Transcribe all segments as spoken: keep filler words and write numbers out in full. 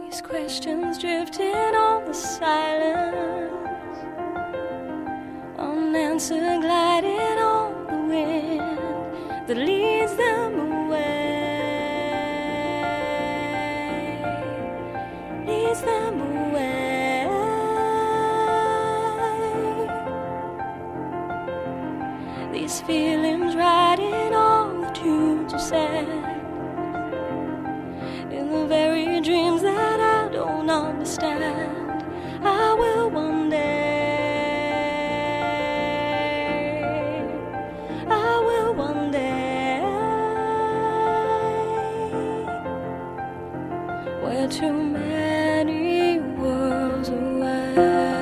These questions drifting on the silence, unanswered gliding on the wind that leads them away, leads them away. These feelings riding on the tunes of sad, in the very dreams that I don't understand. I will one day, I will one day. We're too many worlds away,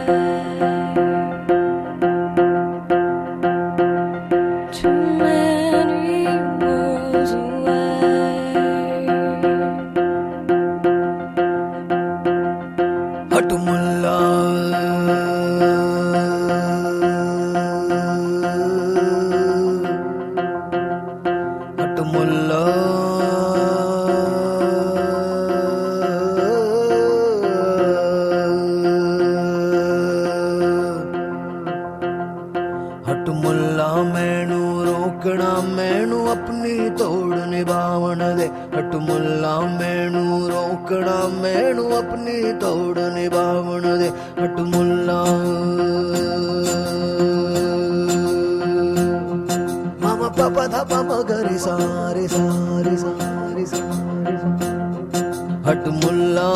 too many worlds away. हट मुल्ला हट मुल्ला हट मुल्ला मैनू रोकना मैनू अपनी तोड़ निभावन दे हट मुल्ला मैनू रोकना मैनू अपनी तोड़ निभावन दे हट मुल्ला मामा पापा धा पापा गरी सारे सारे सारे सारे हट मुल्ला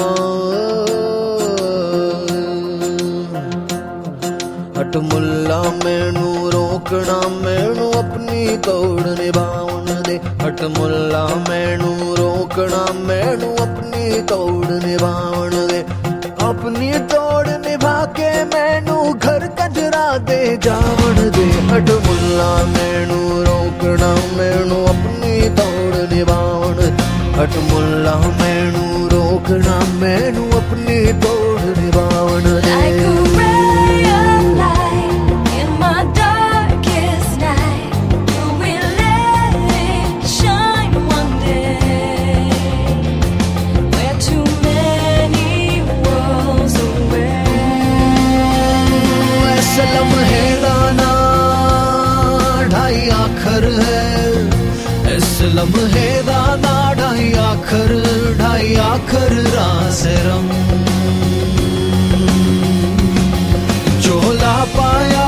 हट मुल्ला मैनू रोकना मैनू अपनी तोड़ निभावन दे हट मुल्ला मैनू रोकना मैनू अपनी तोड़ निभावन दे अपनी तोड़ निभा के मैनू घर कजरा दे जावन दे हट मुल्ला मैनू रोकना मैनू अपनी तोड़ निभावन हट मुल्ला मैनू रोकना मैनू अपनी तोड़ निभावन दे लम्हे दाना ढाई आखर है इस लम्हे दाना ढाई आखर ढाई आखर रास रंग चोला पाया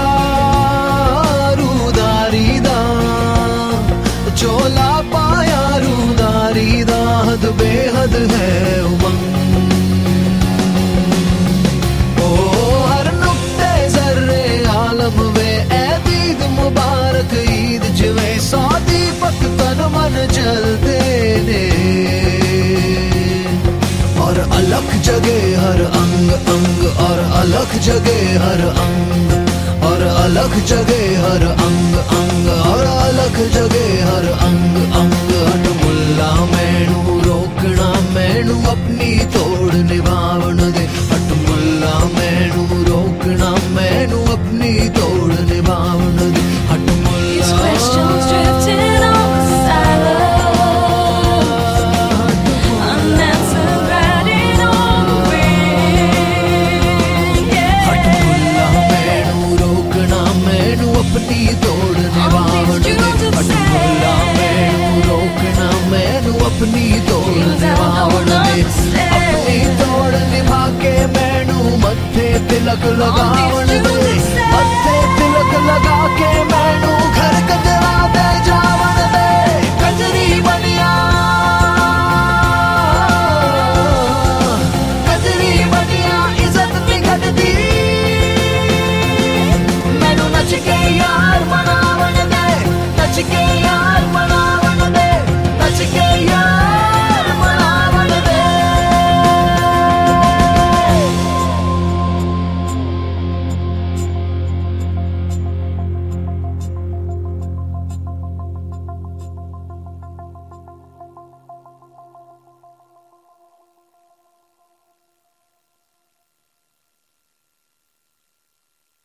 रूदारी दा चोला पाया रूदारी दा हद बेहद है उमंग मुबारक ईद जिवे सादी पक तन मन चलते ने और अलख जगे हर अंग अंग और अलख जगे हर अंग और अलख जगे हर अंग अंग और अलख जगे हर अंग अंग हट मुल्ला मैनू रोकना मैनू अपनी तोड़ निभावन दे हट मुल्ला मैनू रोकना मैनू अपनी तोड़ निभावन दे हट मुल्ला Questions drifting on the silence, unanswered gliding on the wind. हट मुल्ला मैनू रोकना मैनू अपनी तोड़ निभावन दे हट मुल्ला मैनू रोकना मैनू अपनी तोड़ निभावन दे अपनी तोड़ निभा के मैनू मत्थे तिलक लगावन